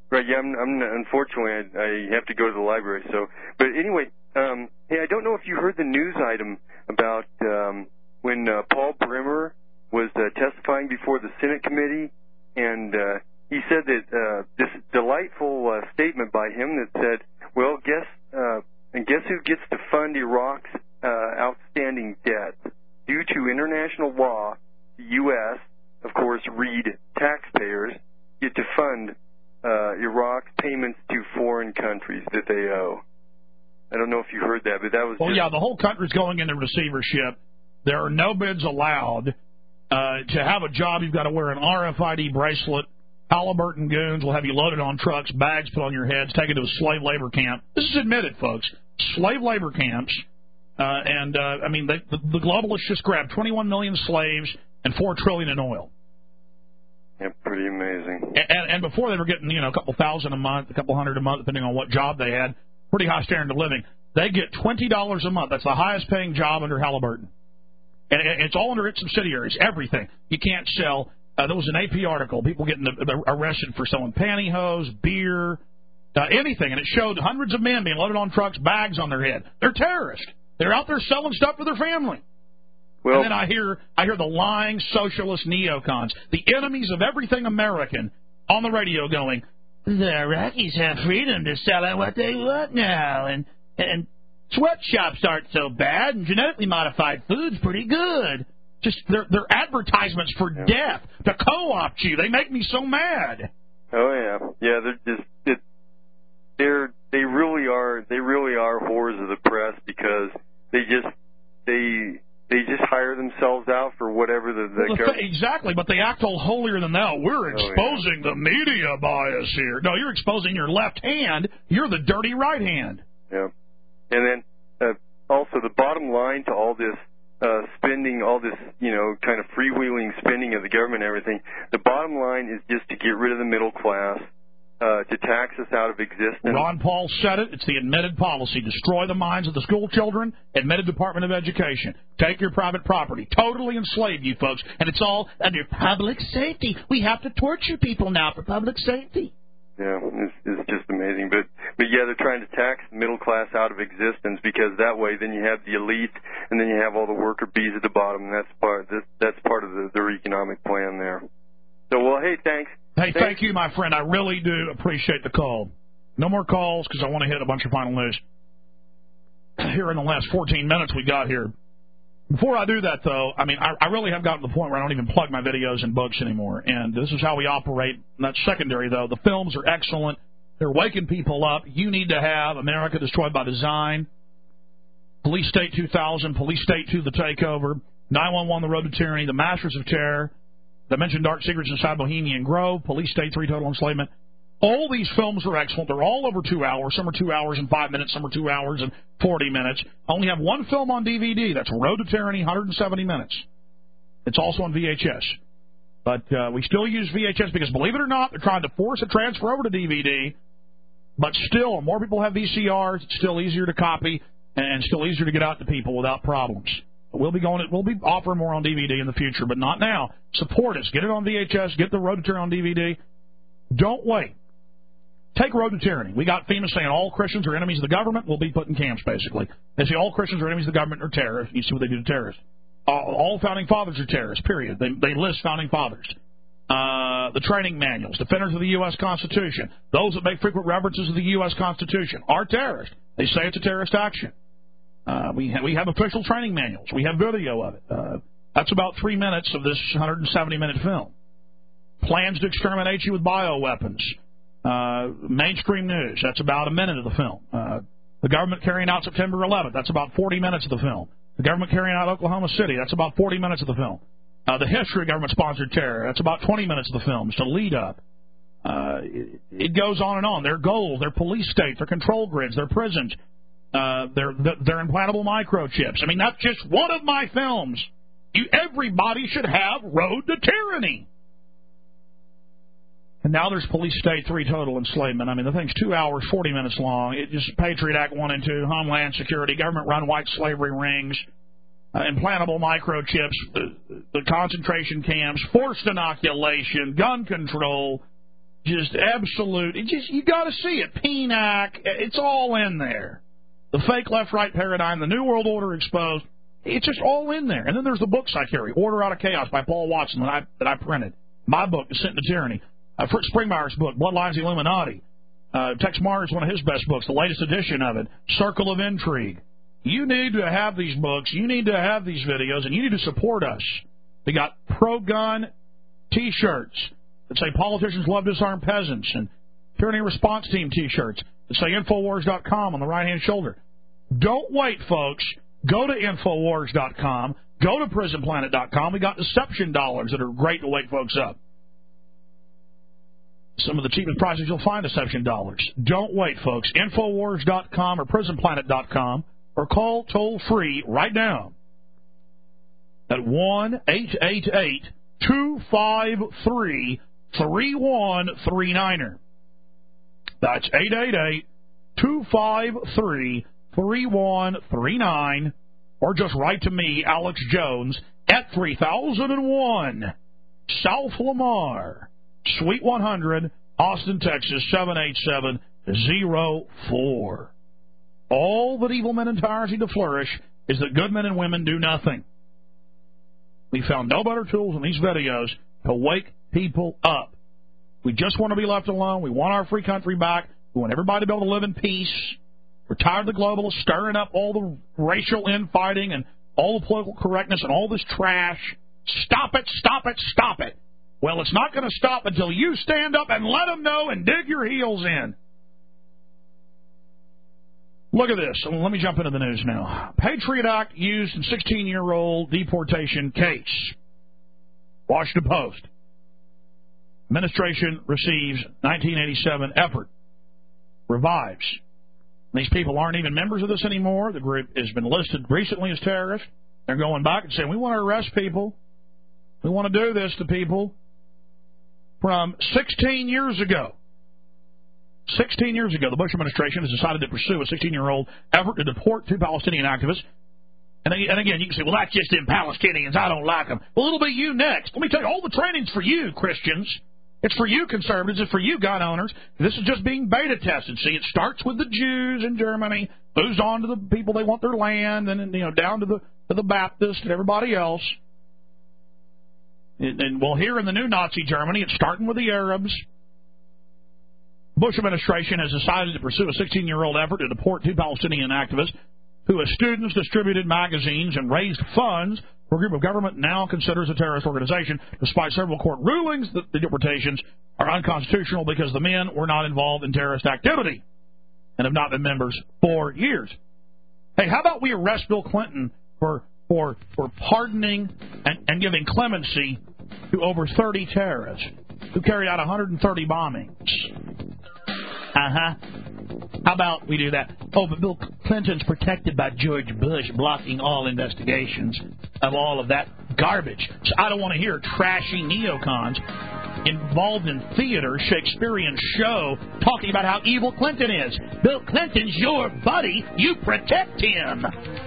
Right, yeah, unfortunately, I have to go to the library. So, but anyway, hey, I don't know if you heard the news item about when Paul Bremer was testifying before the Senate committee, and he said that this delightful statement by him that said, well, guess who gets to fund Iraq's outstanding debt? Due to international law, the U.S., of course, read taxpayers, get to fund Iraq's payments to foreign countries that they owe. I don't know if you heard that, but that was yeah, the whole country's going into receivership. There are no bids allowed. To have a job, you've got to wear an RFID bracelet. Halliburton goons will have you loaded on trucks, bags put on your heads, taken to a slave labor camp. This is admitted, folks. Slave labor camps. I mean, the globalists just grabbed 21 million slaves and $4 trillion in oil. Yeah, pretty amazing. And before they were getting, a couple thousand a month, a couple hundred a month, depending on what job they had. Pretty high standard of living. They get $20 a month. That's the highest paying job under Halliburton. And it's all under its subsidiaries, everything. You can't sell. There was an AP article, people getting arrested for selling pantyhose, beer, anything. And it showed hundreds of men being loaded on trucks, bags on their head. They're terrorists. They're out there selling stuff for their family. Well, and then I hear the lying socialist neocons, the enemies of everything American, on the radio going, the Iraqis have freedom to sell out what they want now, and sweatshops aren't so bad, and genetically modified food's pretty good. Just they're advertisements for death to co-opt you. They make me so mad. Oh yeah, they really are whores of the press because they just hire themselves out for whatever exactly, but they act all holier than thou. We're exposing the media bias here. No, you're exposing your left hand. You're the dirty right hand. Yeah, and then also the bottom line to all this spending, all this kind of freewheeling spending of the government and everything. The bottom line is just to get rid of the middle class. To tax us out of existence. Ron Paul said it. It's the admitted policy. Destroy the minds of the school children. Admitted Department of Education. Take your private property. Totally enslave you folks. And it's all under public safety. We have to torture people now for public safety. Yeah, it's just amazing. But yeah, they're trying to tax the middle class out of existence because that way then you have the elite and then you have all the worker bees at the bottom. And that's part of their economic plan there. So, well, hey, thanks. Hey, thank you, my friend. I really do appreciate the call. No more calls because I want to hit a bunch of final news here in the last 14 minutes we got here. Before I do that, though, I mean, I really have gotten to the point where I don't even plug my videos in books anymore, and this is how we operate. And that's secondary, though. The films are excellent. They're waking people up. You need to have America Destroyed by Design, Police State 2000, Police State 2, The Takeover, 911, The Road to Tyranny, The Masters of Terror, I mentioned Dark Secrets Inside Bohemian Grove, Police State 3, Total Enslavement. All these films are excellent. They're all over 2 hours. Some are 2 hours and 5 minutes. Some are 2 hours and 40 minutes. I only have one film on DVD. That's Road to Tyranny, 170 minutes. It's also on VHS. But we still use VHS because, believe it or not, they're trying to force a transfer over to DVD. But still, more people have VCRs. It's still easier to copy and still easier to get out to people without problems. We'll be offering more on DVD in the future, but not now. Support us. Get it on VHS. Get the Road to Tyranny on DVD. Don't wait. Take Road to Tyranny. We got FEMA saying all Christians are enemies of the government. We'll be put in camps, basically. They say all Christians are enemies of the government or terrorists. You see what they do to terrorists. All founding fathers are terrorists, period. They list founding fathers. The training manuals, defenders of the U.S. Constitution, those that make frequent references to the U.S. Constitution are terrorists. They say it's a terrorist action. We have official training manuals. We have video of it. That's about 3 minutes of this 170-minute film. Plans to exterminate you with bioweapons. Mainstream news. That's about a minute of the film. The government carrying out September 11th. That's about 40 minutes of the film. The government carrying out Oklahoma City. That's about 40 minutes of the film. The history of government-sponsored terror. That's about 20 minutes of the film. It's a lead-up. It goes on and on. Their goals, their police states, their control grids, their prisons. Their implantable microchips. I mean, that's just one of my films. Everybody should have Road to Tyranny. And now there's Police State 3, Total Enslavement. I mean, the thing's 2 hours, 40 minutes long. It just Patriot Act 1 and 2, Homeland Security, government-run white slavery rings, implantable microchips, the concentration camps, forced inoculation, gun control, Just absolute. You got to see it. PNAC. It's all in there. The fake left-right paradigm, the New World Order exposed. It's just all in there. And then there's the books I carry. Order Out of Chaos by Paul Watson that I printed. My book, Descent into Tyranny. Fritz Springmeier's book, Bloodlines Illuminati. Tex Meyer's one of his best books, the latest edition of it, Circle of Intrigue. You need to have these books. You need to have these videos, and you need to support us. We got pro-gun T-shirts that say politicians love disarmed peasants, and Tyranny Response Team T-shirts that say Infowars.com on the right-hand shoulder. Don't wait, folks. Go to Infowars.com. Go to PrisonPlanet.com. We got deception dollars that are great to wake folks up. Some of the cheapest prices you'll find deception dollars. Don't wait, folks. Infowars.com or PrisonPlanet.com, or call toll-free right now at 1-888-253-3139. That's 888-253-3139, or just write to me, Alex Jones, at 3001 South Lamar, Suite 100, Austin, Texas, 78704. All that evil men and tyrants need to flourish is that good men and women do nothing. We found no better tools in these videos to wake people up. We just want to be left alone. We want our free country back. We want everybody to be able to live in peace. We're tired of the globalists stirring up all the racial infighting and all the political correctness and all this trash. Stop it, stop it, stop it. Well, it's not going to stop until you stand up and let them know and dig your heels in. Look at this. Let me jump into the news now. Patriot Act used in 16-year-old deportation case. Washington Post. Administration receives 1987 effort. Revives. These people aren't even members of this anymore. The group has been listed recently as terrorists. They're going back and saying, we want to arrest people. We want to do this to people. From 16 years ago. 16 years ago, the Bush administration has decided to pursue a 16-year-old effort to deport 2 Palestinian activists. And again, you can say, well, that's just them Palestinians. I don't like them. Well, it'll be you next. Let me tell you, all the training's for you, Christians. It's for you, conservatives. It's for you, gun owners. This is just being beta tested. See, it starts with the Jews in Germany, moves on to the people they want their land, and then, down to the Baptists and everybody else. And well, here in the new Nazi Germany, it's starting with the Arabs. Bush administration has decided to pursue a 16-year-old effort to deport 2 Palestinian activists who, as students, distributed magazines and raised funds for a group of government now considers a terrorist organization, despite several court rulings that the deportations are unconstitutional because the men were not involved in terrorist activity and have not been members for years. Hey, how about we arrest Bill Clinton for pardoning and giving clemency to over 30 terrorists who carried out 130 bombings? How about we do that? Oh, but Bill Clinton's protected by George Bush, blocking all investigations of all of that garbage. So I don't want to hear trashy neocons involved in theater, Shakespearean show, talking about how evil Clinton is. Bill Clinton's your buddy. You protect him.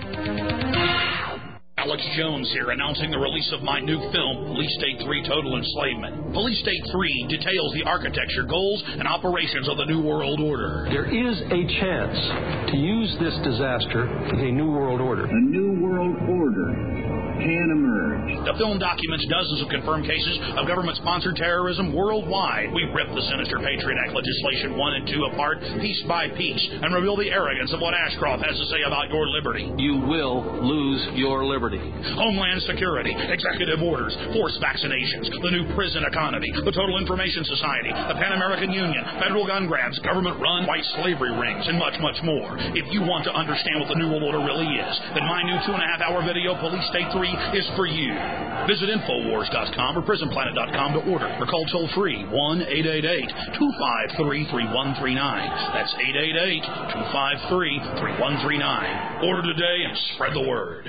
Alex Jones here, announcing the release of my new film, Police State 3 Total Enslavement. Police State 3 details the architecture, goals, and operations of the New World Order. There is a chance to use this disaster for a New World Order. A New World Order can emerge. The film documents dozens of confirmed cases of government-sponsored terrorism worldwide. We rip the sinister Patriot Act legislation 1 and 2 apart, piece by piece, and reveal the arrogance of what Ashcroft has to say about your liberty. You will lose your liberty. Homeland Security, executive orders, forced vaccinations, the new prison economy, the Total Information Society, the Pan American Union, federal gun grabs, government-run white slavery rings, and much, much more. If you want to understand what the New World Order really is, then my new 2.5-hour video, Police State 3, is for you. Visit Infowars.com or PrisonPlanet.com to order or call toll-free 1-888-253-3139. That's 888-253-3139. Order today and spread the word.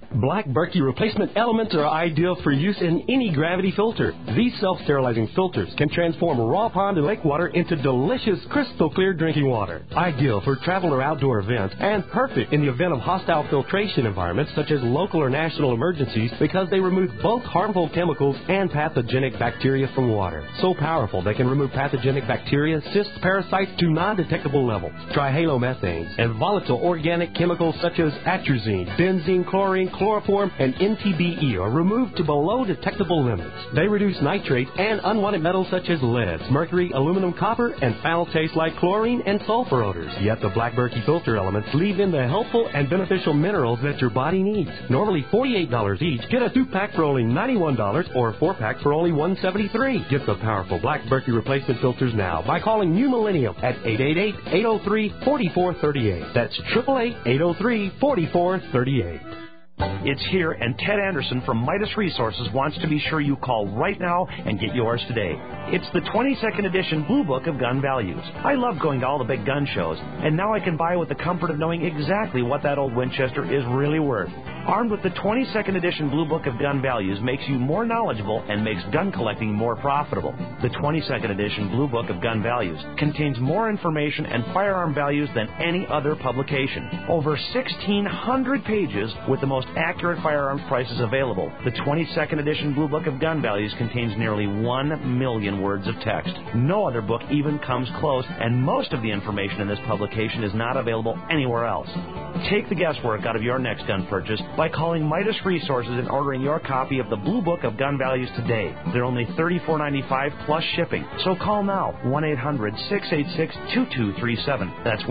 Black Berkey replacement elements are ideal for use in any gravity filter. These self-sterilizing filters can transform raw pond and lake water into delicious, crystal clear drinking water. Ideal for travel or outdoor events, and perfect in the event of hostile filtration environments such as local or national emergencies because they remove both harmful chemicals and pathogenic bacteria from water. So powerful they can remove pathogenic bacteria, cysts, parasites to non-detectable levels. Trihalomethanes and volatile organic chemicals such as atrazine, benzene, chlorine, chloroform, and NTBE are removed to below detectable limits. They reduce nitrates and unwanted metals such as lead, mercury, aluminum, copper, and foul taste like chlorine and sulfur odors. Yet the Black Berkey filter elements leave in the helpful and beneficial minerals that your body needs. Normally $48 each, get a 2-pack for only $91 or a 4-pack for only $173. Get the powerful Black Berkey replacement filters now by calling New Millennium at 888-803-4438. That's 888-803-4438. It's here, and Ted Anderson from Midas Resources wants to be sure you call right now and get yours today. It's the 22nd edition Blue Book of Gun Values. I love going to all the big gun shows, and now I can buy with the comfort of knowing exactly what that old Winchester is really worth. Armed with the 22nd edition Blue Book of Gun Values makes you more knowledgeable and makes gun collecting more profitable. The 22nd edition Blue Book of Gun Values contains more information and firearm values than any other publication. Over 1,600 pages with the most accurate firearms prices available. The 22nd edition Blue Book of Gun Values contains nearly 1 million words of text. No other book even comes close, and most of the information in this publication is not available anywhere else. Take the guesswork out of your next gun purchase by calling Midas Resources and ordering your copy of the Blue Book of Gun Values today. They're only $34.95 plus shipping. So call now, 1-800-686-2237. That's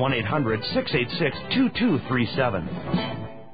1-800-686-2237.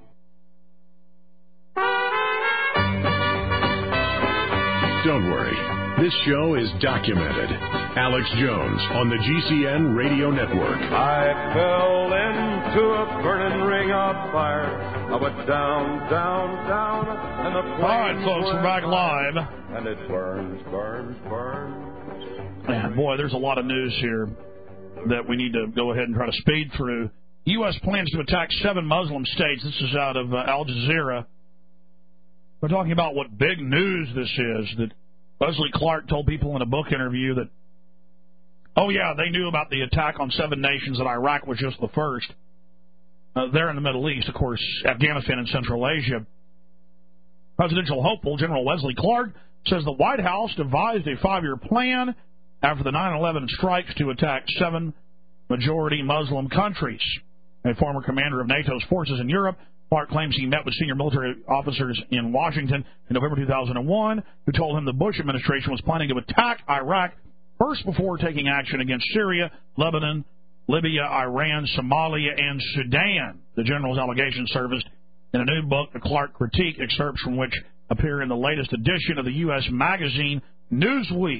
Don't worry. This show is documented. Alex Jones on the GCN Radio Network. I fell into a burning ring of fire. I went down, down, down, and the flames. All right, folks, we're back live. And it burns, burns, burns. Man, boy, there's a lot of news here that we need to go ahead and try to speed through. U.S. plans to attack 7 Muslim states. This is out of Al Jazeera. We're talking about what big news this is, that Wesley Clark told people in a book interview that, oh, yeah, they knew about the attack on 7 nations, and Iraq was just the first. There in the Middle East, of course, Afghanistan and Central Asia. Presidential hopeful General Wesley Clark says the White House devised a 5-year plan after the 9/11 strikes to attack 7 majority Muslim countries. A former commander of NATO's forces in Europe, Clark claims he met with senior military officers in Washington in November 2001 who told him the Bush administration was planning to attack Iraq first before taking action against Syria, Lebanon, Libya, Iran, Somalia, and Sudan. The general's allegations surfaced in a new book, The Clark Critique, excerpts from which appear in the latest edition of the U.S. magazine Newsweek.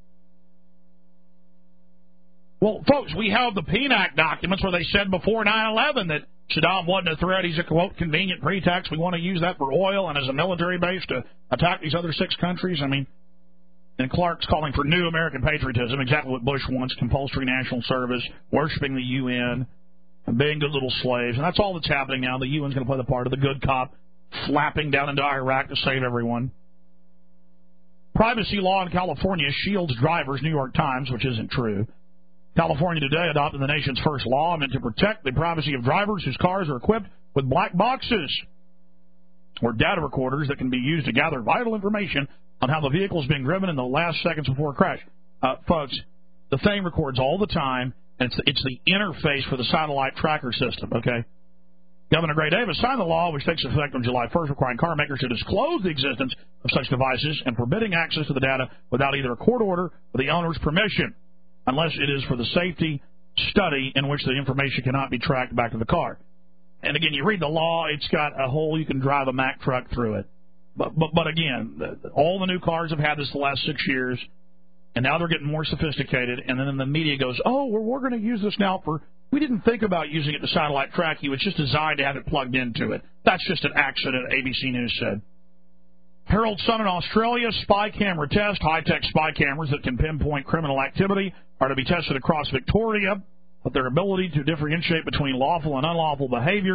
Well, folks, we have the PNAC documents where they said before 9/11 that Saddam wasn't a threat. He's a, quote, convenient pretext. We want to use that for oil and as a military base to attack these other 6 countries. I mean, and Clark's calling for new American patriotism, exactly what Bush wants, compulsory national service, worshiping the UN, being good little slaves. And that's all that's happening now. The UN's going to play the part of the good cop, flapping down into Iraq to save everyone. Privacy law in California shields drivers, New York Times, which isn't true. California today adopted the nation's first law meant to protect the privacy of drivers whose cars are equipped with black boxes or data recorders that can be used to gather vital information on how the vehicle is being driven in the last seconds before a crash. Folks, the thing records all the time, and it's the interface for the satellite tracker system, okay? Governor Gray Davis signed the law, which takes effect on July 1st, requiring car makers to disclose the existence of such devices and forbidding access to the data without either a court order or the owner's permission, unless it is for the safety study in which the information cannot be tracked back to the car. And again, you read the law, it's got a hole you can drive a Mack truck through it. But again, all the new cars have had this the last 6 years, and now they're getting more sophisticated, and then the media goes, oh, we're going to use this now for, we didn't think about using it to satellite track you, it's just designed to have it plugged into it. That's just an accident, ABC News said. Herald Sun in Australia, spy camera test. High-tech spy cameras that can pinpoint criminal activity are to be tested across Victoria, but their ability to differentiate between lawful and unlawful behavior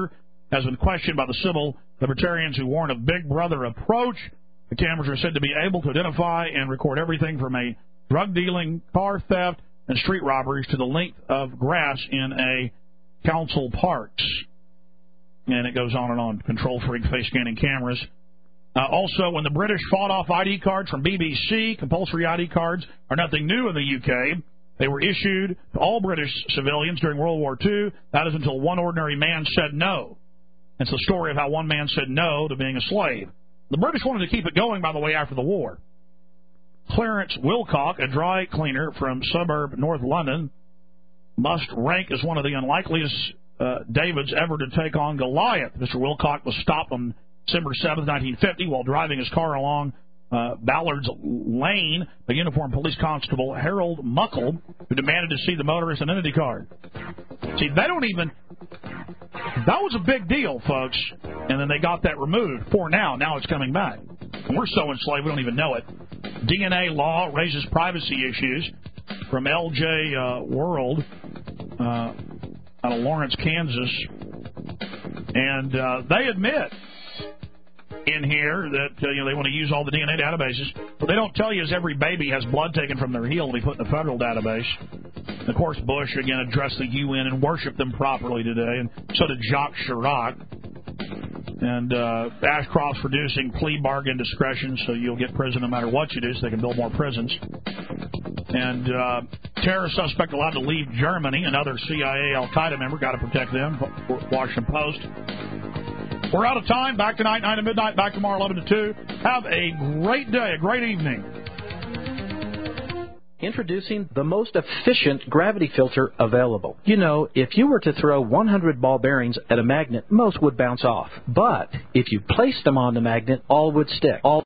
has been questioned by the civil libertarians who warn of Big Brother approach. The cameras are said to be able to identify and record everything from a drug dealing, car theft, and street robberies to the length of grass in a council parks. And it goes on and on. Control freak face scanning cameras. Also, when the British fought off ID cards from BBC, compulsory ID cards are nothing new in the UK. They were issued to all British civilians during World War II. That is until one ordinary man said no. It's the story of how one man said no to being a slave. The British wanted to keep it going, by the way, after the war. Clarence Wilcock, a dry cleaner from suburb North London, must rank as one of the unlikeliest Davids ever to take on Goliath. Mr. Wilcock was stopped on December 7, 1950, while driving his car along Ballard's Lane by uniformed police constable Harold Muckle, who demanded to see the motorist's identity card. See, they don't even... That was a big deal, folks, and then they got that removed for now. Now it's coming back. And we're so enslaved we don't even know it. DNA law raises privacy issues from LJ World out of Lawrence, Kansas. And they admit in here that they want to use all the DNA databases. What they don't tell you is every baby has blood taken from their heel to be put in the federal database. And of course, Bush, again, addressed the UN and worshiped them properly today, and so did Jacques Chirac. And Ashcroft's reducing plea bargain discretion, so you'll get prison no matter what you do, so they can build more prisons. And terrorist suspect allowed to leave Germany. Another CIA Al-Qaeda member, got to protect them. Washington Post. We're out of time. Back tonight, 9 to midnight. Back tomorrow, 11 to 2. Have a great day, a great evening. Introducing the most efficient gravity filter available. You know, if you were to throw 100 ball bearings at a magnet, most would bounce off. But if you placed them on the magnet, all would stick.